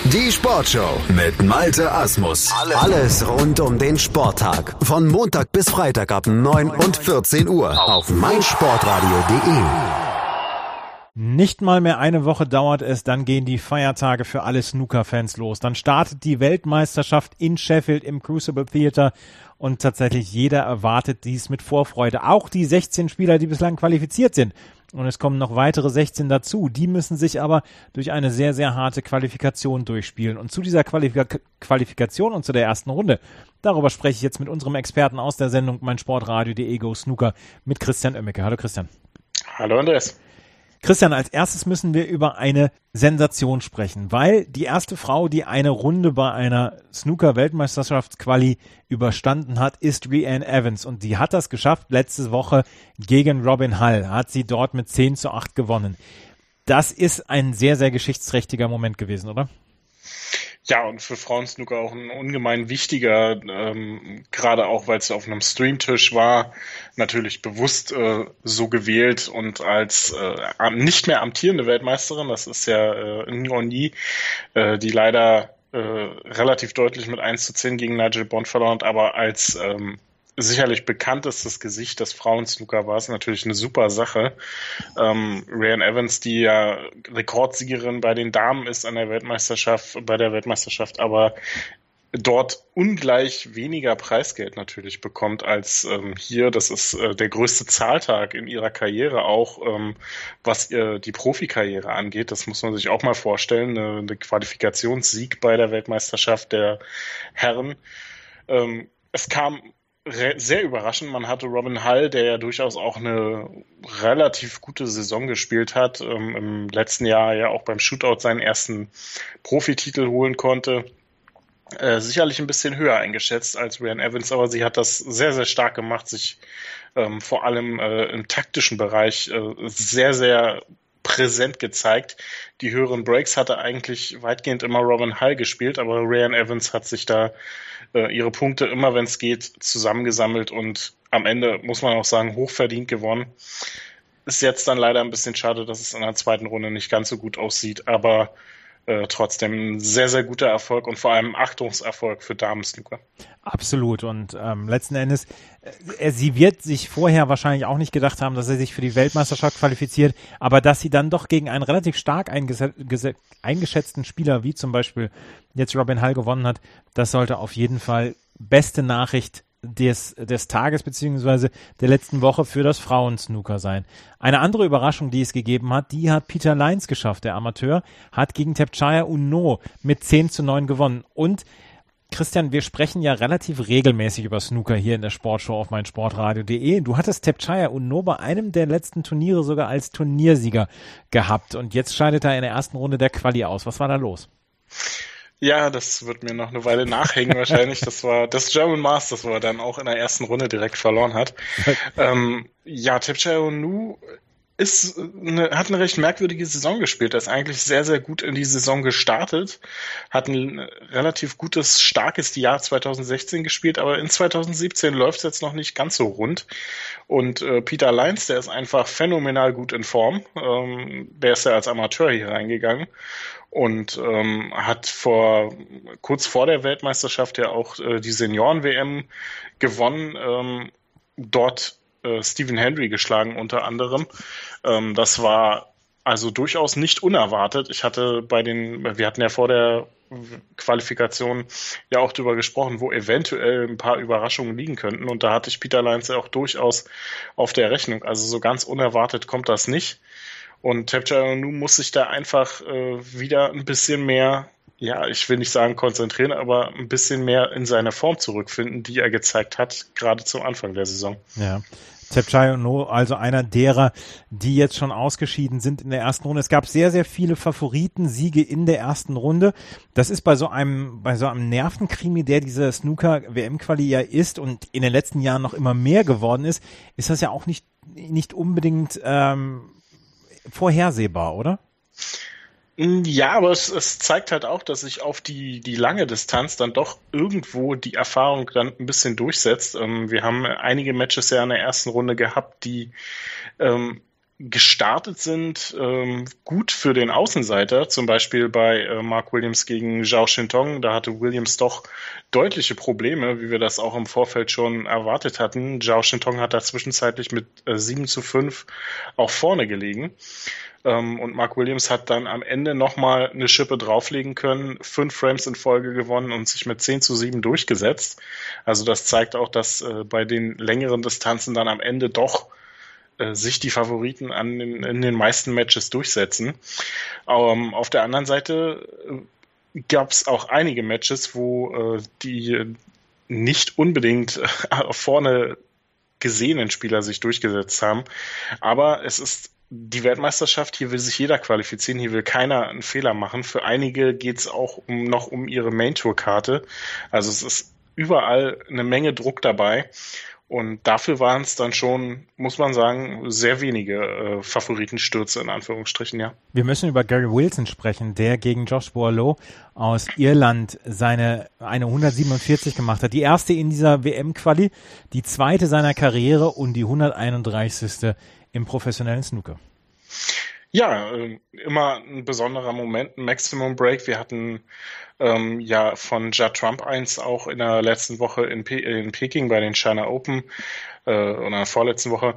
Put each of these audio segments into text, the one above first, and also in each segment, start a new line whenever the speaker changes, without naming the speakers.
Die Sportshow mit Malte Asmus. Alles rund um den Sporttag. Von Montag bis Freitag ab 9 und 14 Uhr auf meinsportradio.de.
Nicht mal mehr eine Woche dauert es, dann gehen die Feiertage für alle Snooker-Fans los. Dann startet die Weltmeisterschaft in Sheffield im Crucible Theatre und tatsächlich jeder erwartet dies mit Vorfreude. Auch die 16 Spieler, die bislang qualifiziert sind. Und es kommen noch weitere 16 dazu. Die müssen sich aber durch eine sehr, sehr harte Qualifikation durchspielen. Und zu dieser Qualifikation und zu der ersten Runde, darüber spreche ich jetzt mit unserem Experten aus der Sendung meinsportradio.de Go Snooker mit Christian Oemmeke. Hallo Christian.
Hallo Andreas.
Christian, als erstes müssen wir über eine Sensation sprechen, weil die erste Frau, die eine Runde bei einer Snooker-Weltmeisterschaftsquali überstanden hat, ist Rhiannon Evans und die hat das geschafft letzte Woche gegen Robin Hull, hat sie dort mit 10:8 gewonnen. Das ist ein sehr, sehr geschichtsträchtiger Moment gewesen, oder?
Ja, und für Frauensnooker auch ein ungemein wichtiger, gerade auch, weil es auf einem Streamtisch war, natürlich bewusst so gewählt und als nicht mehr amtierende Weltmeisterin, das ist ja Nguyen Nhi, die leider relativ deutlich mit 1:10 gegen Nigel Bond verloren hat, aber als sicherlich bekanntestes Gesicht des Frauensnooker war es natürlich eine super Sache. Rhiannon Evans, die ja Rekordsiegerin bei den Damen ist bei der Weltmeisterschaft, aber dort ungleich weniger Preisgeld natürlich bekommt als hier. Das ist der größte Zahltag in ihrer Karriere auch, was die Profikarriere angeht. Das muss man sich auch mal vorstellen. Eine Qualifikationssieg bei der Weltmeisterschaft der Herren. Es kam sehr überraschend. Man hatte Robin Hull, der ja durchaus auch eine relativ gute Saison gespielt hat, im letzten Jahr ja auch beim Shootout seinen ersten Profititel holen konnte. Sicherlich ein bisschen höher eingeschätzt als Rhiannon Evans, aber sie hat das sehr, sehr stark gemacht, sich vor allem im taktischen Bereich sehr, sehr präsent gezeigt. Die höheren Breaks hatte eigentlich weitgehend immer Robin Hull gespielt, aber Rhiannon Evans hat sich da ihre Punkte immer, wenn es geht, zusammengesammelt und am Ende, muss man auch sagen, hochverdient gewonnen. Ist jetzt dann leider ein bisschen schade, dass es in der zweiten Runde nicht ganz so gut aussieht, aber trotzdem ein sehr, sehr guter Erfolg und vor allem Achtungserfolg für Damen-Snooker.
Absolut und letzten Endes, sie wird sich vorher wahrscheinlich auch nicht gedacht haben, dass sie sich für die Weltmeisterschaft qualifiziert, aber dass sie dann doch gegen einen relativ stark eingeschätzten Spieler, wie zum Beispiel jetzt Robin Hull gewonnen hat, das sollte auf jeden Fall beste Nachricht des Tages beziehungsweise der letzten Woche für das Frauensnooker sein. Eine andere Überraschung, die es gegeben hat, die hat Peter Lines geschafft, der Amateur, hat gegen Thepchaiya Uno mit 10:9 gewonnen. Und Christian, wir sprechen ja relativ regelmäßig über Snooker hier in der Sportshow auf meinsportradio.de. Du hattest Thepchaiya Uno bei einem der letzten Turniere sogar als Turniersieger gehabt und jetzt scheidet er in der ersten Runde der Quali aus. Was war da los?
Ja, das wird mir noch eine Weile nachhängen wahrscheinlich. Das war das German Masters, wo er dann auch in der ersten Runde direkt verloren hat. Thepchaiya Uno hat eine recht merkwürdige Saison gespielt. Er ist eigentlich sehr, sehr gut in die Saison gestartet, hat ein relativ gutes, starkes Jahr 2016 gespielt, aber in 2017 läuft es jetzt noch nicht ganz so rund. Und Peter Lines, der ist einfach phänomenal gut in Form. Der ist ja als Amateur hier reingegangen und hat kurz vor der Weltmeisterschaft ja auch die Senioren-WM gewonnen. Dort Stephen Hendry geschlagen unter anderem. Das war also durchaus nicht unerwartet. Wir hatten ja vor der Qualifikation ja auch drüber gesprochen, wo eventuell ein paar Überraschungen liegen könnten und da hatte ich Peter Lines ja auch durchaus auf der Rechnung. Also so ganz unerwartet kommt das nicht. Und Thepchaiya Uno muss sich da einfach wieder ein bisschen mehr, ich will nicht sagen konzentrieren, aber ein bisschen mehr in seine Form zurückfinden, die er gezeigt hat, gerade zum Anfang der Saison.
Ja. Thepchaiya Uno, also einer derer, die jetzt schon ausgeschieden sind in der ersten Runde. Es gab sehr, sehr viele Favoritensiege in der ersten Runde. Das ist bei so einem Nervenkrimi, der diese Snooker-WM-Quali ja ist und in den letzten Jahren noch immer mehr geworden ist das ja auch nicht unbedingt vorhersehbar, oder?
Ja, aber es zeigt halt auch, dass sich auf die lange Distanz dann doch irgendwo die Erfahrung dann ein bisschen durchsetzt. Wir haben einige Matches ja in der ersten Runde gehabt, die gestartet sind, gut für den Außenseiter, zum Beispiel bei Mark Williams gegen Zhao Shintong. Da hatte Williams doch deutliche Probleme, wie wir das auch im Vorfeld schon erwartet hatten. Zhao Shintong hat da zwischenzeitlich mit 7:5 auch vorne gelegen. Und Mark Williams hat dann am Ende nochmal eine Schippe drauflegen können, 5 Frames in Folge gewonnen und sich mit 10:7 durchgesetzt. Also das zeigt auch, dass bei den längeren Distanzen dann am Ende doch sich die Favoriten in den meisten Matches durchsetzen. Auf der anderen Seite gab es auch einige Matches, wo die nicht unbedingt vorne gesehenen Spieler sich durchgesetzt haben. Aber es ist die Weltmeisterschaft, hier will sich jeder qualifizieren, hier will keiner einen Fehler machen. Für einige geht es auch noch um ihre Main-Tour-Karte. Also es ist überall eine Menge Druck dabei. Und dafür waren es dann schon, muss man sagen, sehr wenige Favoritenstürze in Anführungsstrichen, ja.
Wir müssen über Gary Wilson sprechen, der gegen Josh Boileau aus Irland eine 147 gemacht hat. Die erste in dieser WM-Quali, die zweite seiner Karriere und die 131. im professionellen Snooker.
Ja, immer ein besonderer Moment, ein Maximum Break. Wir hatten ja von Judd Trump 1 auch in der letzten Woche in Peking bei den China Open oder in der vorletzten Woche.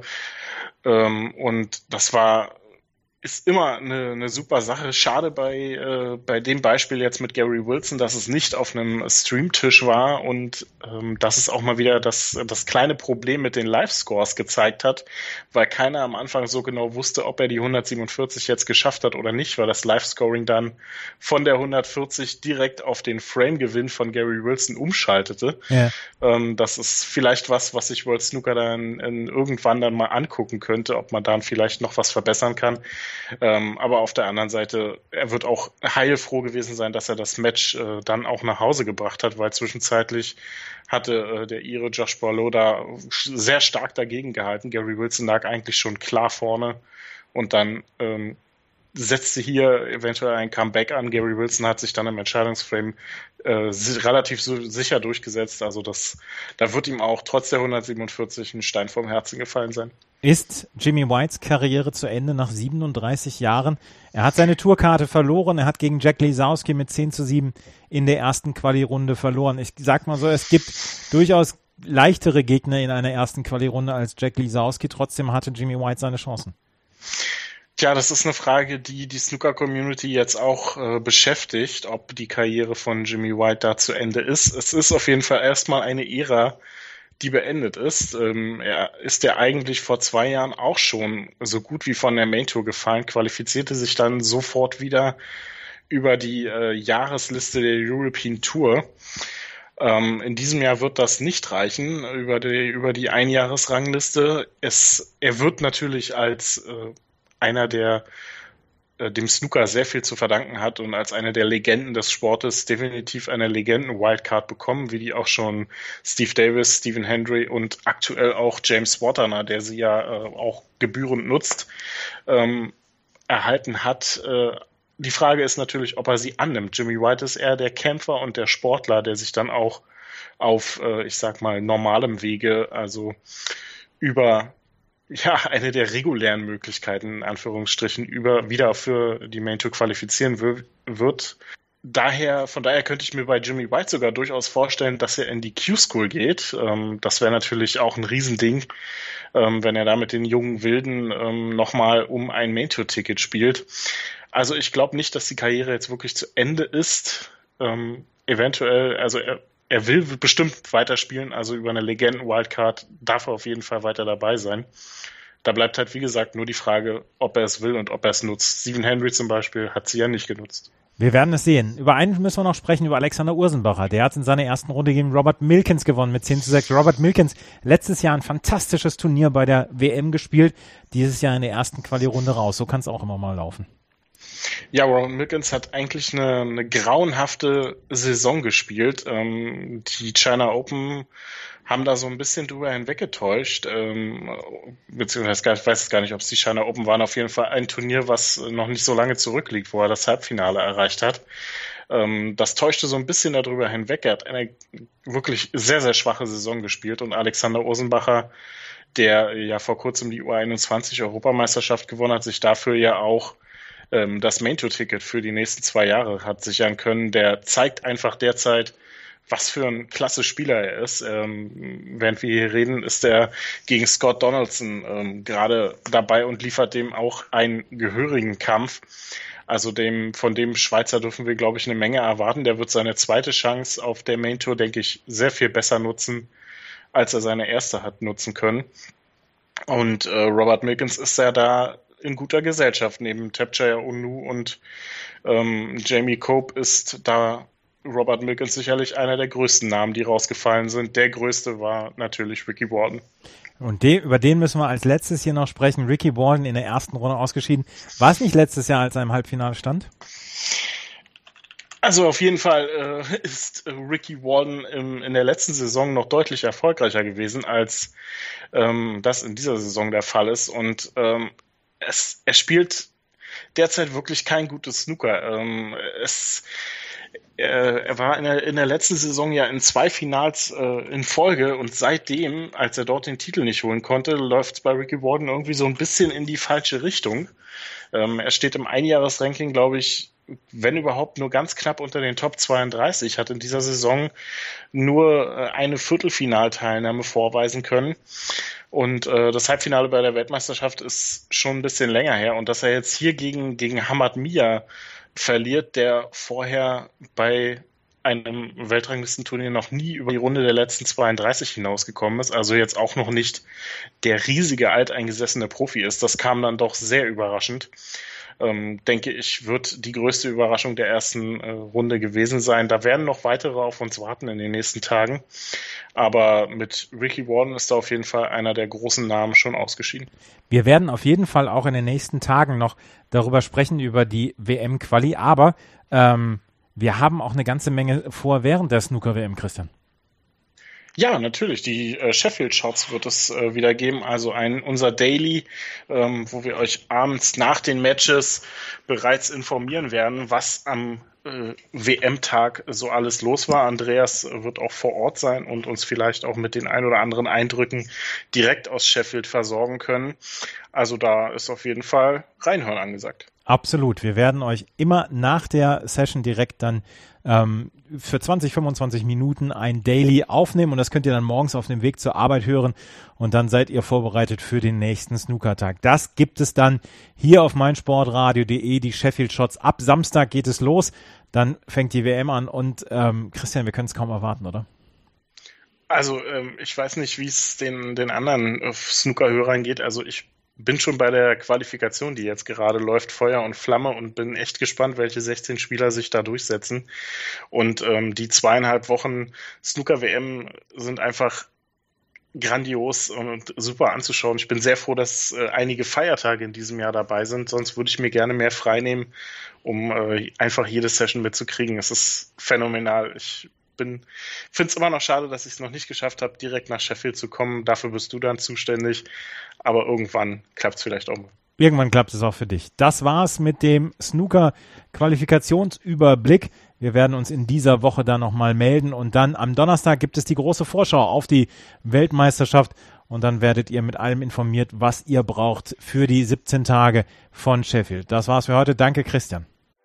Und das ist immer eine super Sache. Schade bei dem Beispiel jetzt mit Gary Wilson, dass es nicht auf einem Streamtisch war und dass es auch mal wieder das kleine Problem mit den Live-Scores gezeigt hat, weil keiner am Anfang so genau wusste, ob er die 147 jetzt geschafft hat oder nicht, weil das Live-Scoring dann von der 140 direkt auf den Frame-Gewinn von Gary Wilson umschaltete. Ja. Das ist vielleicht was sich World Snooker dann irgendwann dann mal angucken könnte, ob man dann vielleicht noch was verbessern kann. Aber auf der anderen Seite, er wird auch heilfroh gewesen sein, dass er das Match dann auch nach Hause gebracht hat, weil zwischenzeitlich hatte der Ire Josh Boileau da sehr stark dagegen gehalten. Gary Wilson lag eigentlich schon klar vorne und dann setzte hier eventuell ein Comeback an. Gary Wilson hat sich dann im Entscheidungsframe relativ so sicher durchgesetzt. Also da wird ihm auch trotz der 147 ein Stein vom Herzen gefallen sein.
Ist Jimmy Whites Karriere zu Ende nach 37 Jahren? Er hat seine Tourkarte verloren. Er hat gegen Jack Lisowski mit 10:7 in der ersten Quali-Runde verloren. Ich sag mal so, es gibt durchaus leichtere Gegner in einer ersten Quali-Runde als Jack Lisowski. Trotzdem hatte Jimmy White seine Chancen.
Tja, das ist eine Frage, die Snooker-Community jetzt auch beschäftigt, ob die Karriere von Jimmy White da zu Ende ist. Es ist auf jeden Fall erstmal eine Ära, die beendet ist. Er ist ja eigentlich vor 2 Jahren auch schon so gut wie von der Main Tour gefallen, qualifizierte sich dann sofort wieder über die Jahresliste der European Tour. In diesem Jahr wird das nicht reichen über die Einjahresrangliste. Er wird natürlich als einer, der dem Snooker sehr viel zu verdanken hat und als eine der Legenden des Sportes definitiv eine Legenden-Wildcard bekommen, wie die auch schon Steve Davis, Stephen Hendry und aktuell auch James Wattana, der sie ja auch gebührend nutzt, erhalten hat. Die Frage ist natürlich, ob er sie annimmt. Jimmy White ist eher der Kämpfer und der Sportler, der sich dann auch auf, ich sag mal, normalem Wege, also über eine der regulären Möglichkeiten, in Anführungsstrichen, wieder für die Main Tour qualifizieren wird. Von daher könnte ich mir bei Jimmy White sogar durchaus vorstellen, dass er in die Q-School geht. Das wäre natürlich auch ein Riesending, wenn er da mit den jungen Wilden nochmal um ein Main Tour-Ticket spielt. Also ich glaube nicht, dass die Karriere jetzt wirklich zu Ende ist. Eventuell, also er will bestimmt weiterspielen, also über eine Legenden-Wildcard darf er auf jeden Fall weiter dabei sein. Da bleibt halt, wie gesagt, nur die Frage, ob er es will und ob er es nutzt. Stephen Hendry zum Beispiel hat sie ja nicht genutzt.
Wir werden es sehen. Über einen müssen wir noch sprechen, über Alexander Ursenbacher. Der hat in seiner ersten Runde gegen Robert Milkins gewonnen mit 10:6. Robert Milkins, letztes Jahr ein fantastisches Turnier bei der WM gespielt. Dieses Jahr in der ersten Quali-Runde raus. So kann es auch immer mal laufen.
Ja, Robert Milkins hat eigentlich eine grauenhafte Saison gespielt. Die China Open haben da so ein bisschen drüber hinweggetäuscht, beziehungsweise ich weiß gar nicht, ob es die China Open waren. Auf jeden Fall ein Turnier, was noch nicht so lange zurückliegt, wo er das Halbfinale erreicht hat. Das täuschte so ein bisschen darüber hinweg. Er hat eine wirklich sehr, sehr schwache Saison gespielt und Alexander Ursenbacher der ja vor kurzem die U21-Europameisterschaft gewonnen hat, sich dafür ja auch das Main-Tour-Ticket für die nächsten 2 Jahre hat sichern können. Der zeigt einfach derzeit, was für ein klasse Spieler er ist. Während wir hier reden, ist er gegen Scott Donaldson gerade dabei und liefert dem auch einen gehörigen Kampf. Also von dem Schweizer dürfen wir, glaube ich, eine Menge erwarten. Der wird seine zweite Chance auf der Main Tour, denke ich, sehr viel besser nutzen, als er seine erste hat nutzen können. Und Robert Milkins ist ja da in guter Gesellschaft. Neben Tapjaya Onu und Jamie Cope ist da Robert Milkins sicherlich einer der größten Namen, die rausgefallen sind. Der größte war natürlich Ricky Walden.
Und über den müssen wir als letztes hier noch sprechen. Ricky Walden in der ersten Runde ausgeschieden. War es nicht letztes Jahr, als er im Halbfinale stand?
Also auf jeden Fall ist Ricky Walden in der letzten Saison noch deutlich erfolgreicher gewesen, als das in dieser Saison der Fall ist. Und er spielt derzeit wirklich kein gutes Snooker. Er war in der letzten Saison ja in 2 Finals in Folge und seitdem, als er dort den Titel nicht holen konnte, läuft es bei Ricky Walden irgendwie so ein bisschen in die falsche Richtung. Er steht im Einjahresranking, glaube ich, wenn überhaupt nur ganz knapp unter den Top 32, hat in dieser Saison nur eine Viertelfinalteilnahme vorweisen können. Und das Halbfinale bei der Weltmeisterschaft ist schon ein bisschen länger her. Und dass er jetzt hier gegen Hamad Mia verliert, der vorher bei einem Weltranglistenturnier noch nie über die Runde der letzten 32 hinausgekommen ist, also jetzt auch noch nicht der riesige alteingesessene Profi ist, das kam dann doch sehr überraschend. Denke ich, wird die größte Überraschung der ersten Runde gewesen sein. Da werden noch weitere auf uns warten in den nächsten Tagen. Aber mit Ricky Walden ist da auf jeden Fall einer der großen Namen schon ausgeschieden.
Wir werden auf jeden Fall auch in den nächsten Tagen noch darüber sprechen, über die WM-Quali. Aber wir haben auch eine ganze Menge vor während der Snooker-WM, Christian.
Ja, natürlich. Die Sheffield Shots wird es wieder geben. Also unser Daily, wo wir euch abends nach den Matches bereits informieren werden, was am WM-Tag so alles los war. Andreas wird auch vor Ort sein und uns vielleicht auch mit den ein oder anderen Eindrücken direkt aus Sheffield versorgen können. Also da ist auf jeden Fall reinhören angesagt.
Absolut. Wir werden euch immer nach der Session direkt dann für 20, 25 Minuten ein Daily aufnehmen und das könnt ihr dann morgens auf dem Weg zur Arbeit hören und dann seid ihr vorbereitet für den nächsten Snookertag. Das gibt es dann hier auf meinsportradio.de, die Sheffield Shots. Ab Samstag geht es los, dann fängt die WM an und Christian, wir können es kaum erwarten, oder?
Also ich weiß nicht, wie es den anderen Snooker-Hörern geht. Also ich bin schon bei der Qualifikation, die jetzt gerade läuft, Feuer und Flamme und bin echt gespannt, welche 16 Spieler sich da durchsetzen. Und die 2,5 Wochen Snooker-WM sind einfach grandios und super anzuschauen. Ich bin sehr froh, dass einige Feiertage in diesem Jahr dabei sind, sonst würde ich mir gerne mehr frei nehmen, um einfach jede Session mitzukriegen. Es ist phänomenal. Ich finde es immer noch schade, dass ich es noch nicht geschafft habe, direkt nach Sheffield zu kommen. Dafür bist du dann zuständig. Aber irgendwann klappt es vielleicht auch mal.
Irgendwann klappt es auch für dich. Das war's mit dem Snooker-Qualifikationsüberblick. Wir werden uns in dieser Woche dann nochmal melden und dann am Donnerstag gibt es die große Vorschau auf die Weltmeisterschaft und dann werdet ihr mit allem informiert, was ihr braucht für die 17 Tage von Sheffield. Das war's für heute. Danke, Christian.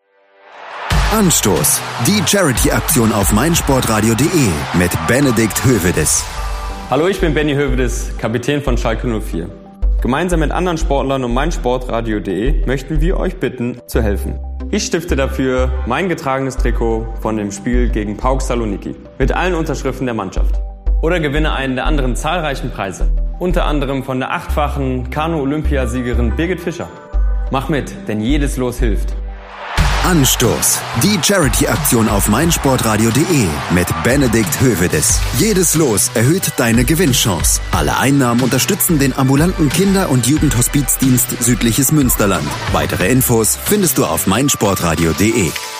Anstoß. Die Charity-Aktion auf meinsportradio.de mit Benedikt Hövedes.
Hallo, ich bin Benny Hövedes, Kapitän von Schalke 04. Gemeinsam mit anderen Sportlern und meinsportradio.de möchten wir euch bitten, zu helfen. Ich stifte dafür mein getragenes Trikot von dem Spiel gegen PAOK Saloniki mit allen Unterschriften der Mannschaft. Oder gewinne einen der anderen zahlreichen Preise. Unter anderem von der 8-fachen Kanu-Olympiasiegerin Birgit Fischer. Mach mit, denn jedes Los hilft.
Anstoß. Die Charity-Aktion auf meinsportradio.de mit Benedikt Hövedes. Jedes Los erhöht deine Gewinnchance. Alle Einnahmen unterstützen den ambulanten Kinder- und Jugendhospizdienst Südliches Münsterland. Weitere Infos findest du auf meinsportradio.de.